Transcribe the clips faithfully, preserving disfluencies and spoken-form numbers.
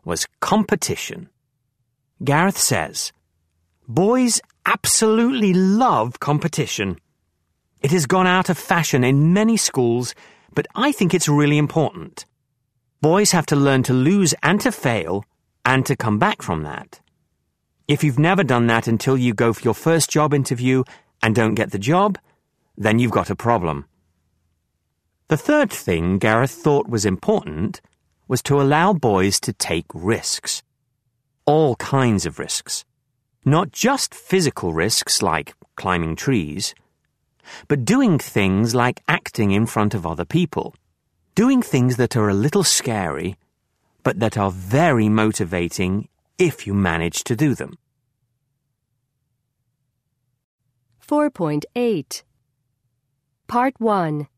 was competition. Gareth says, "Boys absolutely love competition. It has gone out of fashion in many schools, but I think it's really important. Boys have to learn to lose and to fail, and to come back from that. If you've never done that until you go for your first job interview and don't get the job, then you've got a problem." The third thing Gareth thought was important was to allow boys to take risks. All kinds of risks. Not just physical risks like climbing trees, but doing things like acting in front of other people. Doing things that are a little scary, but that are very motivating if you manage to do them. four point eight. Part one.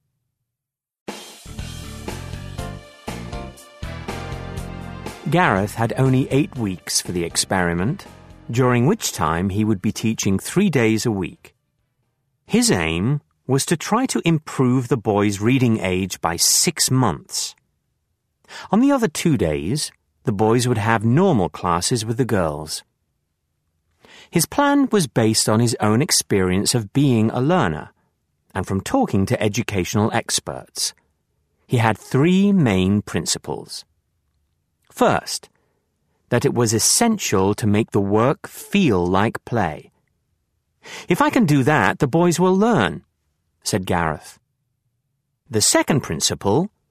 Gareth had only eight weeks for the experiment, during which time he would be teaching three days a week. His aim was to try to improve the boys' reading age by six months. On the other two days, the boys would have normal classes with the girls. His plan was based on his own experience of being a learner, and from talking to educational experts. He had three main principles. First, that it was essential to make the work feel like play. "If I can do that, the boys will learn," said Gareth. The second principle